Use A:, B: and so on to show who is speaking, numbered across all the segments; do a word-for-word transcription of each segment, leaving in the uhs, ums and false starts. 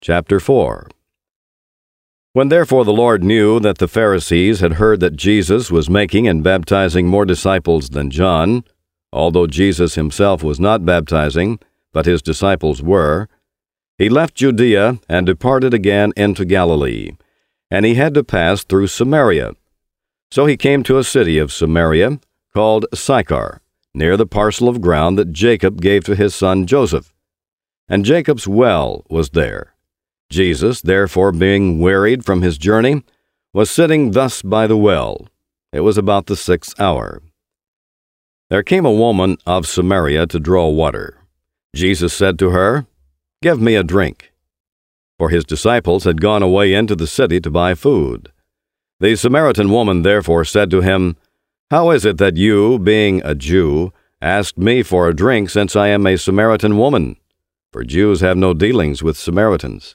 A: Chapter four. When therefore the Lord knew that the Pharisees had heard that Jesus was making and baptizing more disciples than John, although Jesus himself was not baptizing, but his disciples were, he left Judea and departed again into Galilee, and he had to pass through Samaria. So he came to a city of Samaria, called Sychar, near the parcel of ground that Jacob gave to his son Joseph. And Jacob's well was there. Jesus, therefore, being wearied from his journey, was sitting thus by the well. It was about the sixth hour. There came a woman of Samaria to draw water. Jesus said to her, "Give me a drink." For his disciples had gone away into the city to buy food. The Samaritan woman therefore said to him, "How is it that you, being a Jew, asked me for a drink, since I am a Samaritan woman? For Jews have no dealings with Samaritans."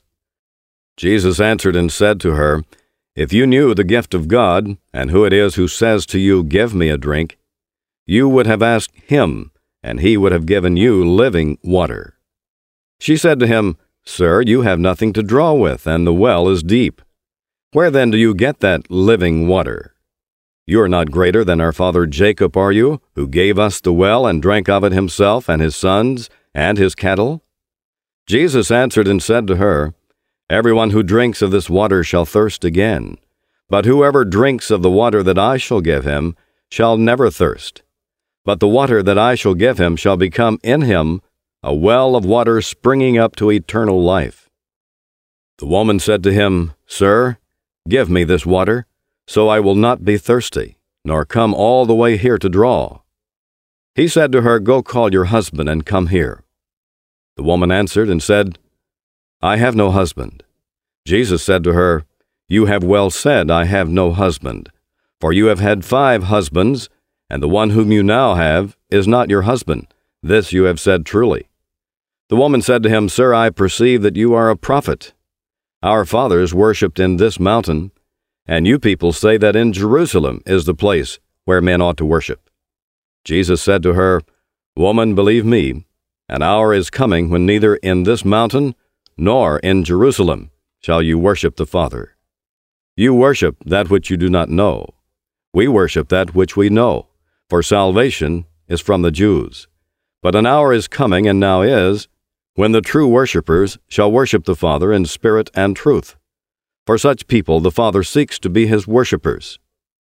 A: Jesus answered and said to her, "If you knew the gift of God, and who it is who says to you, 'Give me a drink,' you would have asked him, and he would have given you living water." She said to him, "Sir, you have nothing to draw with, and the well is deep. Where then do you get that living water? You are not greater than our father Jacob, are you, who gave us the well and drank of it himself and his sons and his cattle?" Jesus answered and said to her, "Everyone who drinks of this water shall thirst again, but whoever drinks of the water that I shall give him shall never thirst. But the water that I shall give him shall become in him a well of water springing up to eternal life." The woman said to him, "Sir, give me this water, so I will not be thirsty, nor come all the way here to draw." He said to her, "Go call your husband and come here." The woman answered and said, "I have no husband." Jesus said to her, "You have well said, 'I have no husband,' for you have had five husbands, and the one whom you now have is not your husband. This you have said truly." The woman said to him, "Sir, I perceive that you are a prophet. Our fathers worshipped in this mountain, and you people say that in Jerusalem is the place where men ought to worship." Jesus said to her, "Woman, believe me, an hour is coming when neither in this mountain nor in Jerusalem shall you worship the Father. You worship that which you do not know. We worship that which we know, for salvation is from the Jews. But an hour is coming, and now is, when the true worshippers shall worship the Father in spirit and truth. For such people the Father seeks to be his worshippers.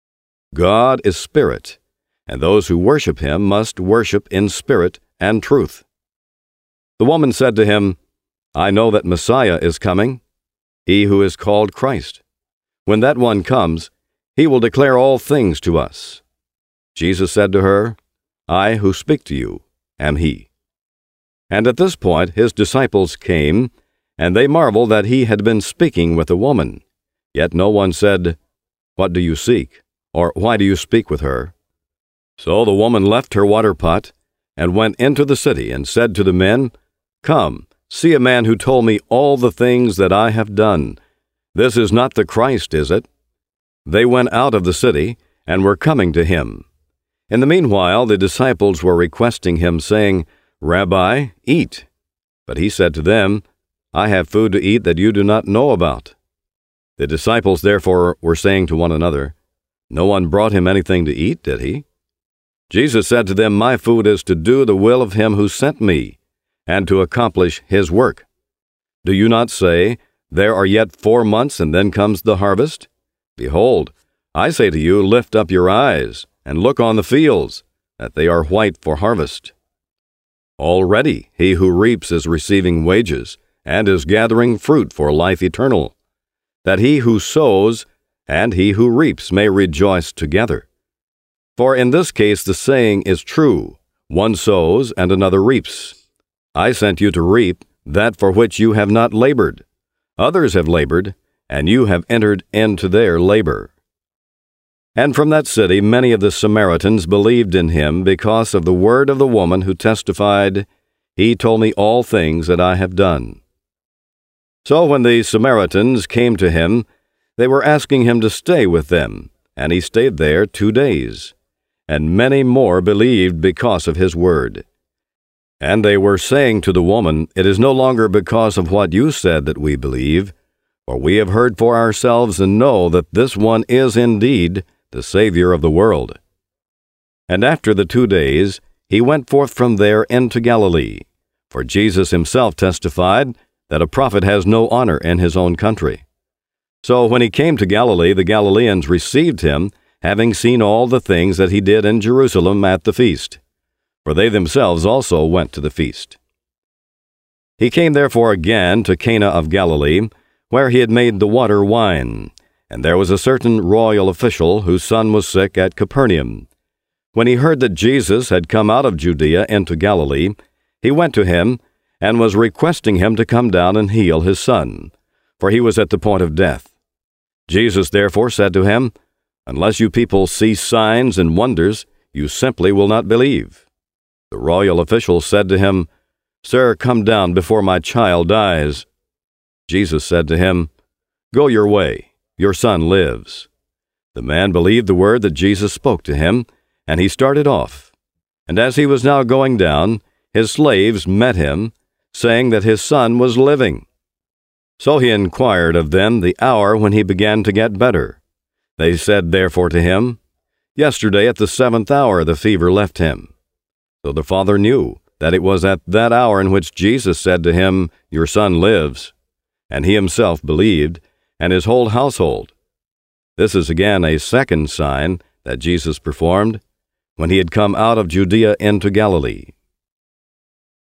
A: God is spirit, and those who worship him must worship in spirit and truth." The woman said to him, "I know that Messiah is coming, he who is called Christ. When that one comes, he will declare all things to us." Jesus said to her, "I who speak to you am he." And at this point his disciples came, and they marveled that he had been speaking with a woman. Yet no one said, "What do you seek?" or "Why do you speak with her?" So the woman left her water pot, and went into the city, and said to the men, "Come, see a man who told me all the things that I have done. This is not the Christ, is it?" They went out of the city, and were coming to him. In the meanwhile the disciples were requesting him, saying, "Rabbi, eat." But he said to them, "I have food to eat that you do not know about." The disciples therefore were saying to one another, "No one brought him anything to eat, did he?" Jesus said to them, "My food is to do the will of him who sent me, and to accomplish his work. Do you not say, 'There are yet four months, and then comes the harvest'? Behold, I say to you, lift up your eyes, and look on the fields, that they are white for harvest. Already he who reaps is receiving wages, and is gathering fruit for life eternal, that he who sows and he who reaps may rejoice together. For in this case the saying is true, one sows and another reaps. I sent you to reap that for which you have not labored. Others have labored, and you have entered into their labor." And from that city many of the Samaritans believed in him because of the word of the woman who testified, "He told me all things that I have done." So when the Samaritans came to him, they were asking him to stay with them, and he stayed there two days. And many more believed because of his word. And they were saying to the woman, "It is no longer because of what you said that we believe, for we have heard for ourselves and know that this one is indeed the Savior of the world." And after the two days, he went forth from there into Galilee, for Jesus himself testified that a prophet has no honor in his own country. So when he came to Galilee, the Galileans received him, having seen all the things that he did in Jerusalem at the feast. For they themselves also went to the feast. He came therefore again to Cana of Galilee, where he had made the water wine. And there was a certain royal official whose son was sick at Capernaum. When he heard that Jesus had come out of Judea into Galilee, he went to him, and was requesting him to come down and heal his son, for he was at the point of death. Jesus therefore said to him, "Unless you people see signs and wonders, you simply will not believe." The royal official said to him, "Sir, come down before my child dies." Jesus said to him, "Go your way, your son lives." The man believed the word that Jesus spoke to him, and he started off. And as he was now going down, his slaves met him, saying that his son was living. So he inquired of them the hour when he began to get better. They said therefore to him, "Yesterday at the seventh hour the fever left him." So the father knew that it was at that hour in which Jesus said to him, "Your son lives." And he himself believed, and his whole household. This is again a second sign that Jesus performed, when he had come out of Judea into Galilee.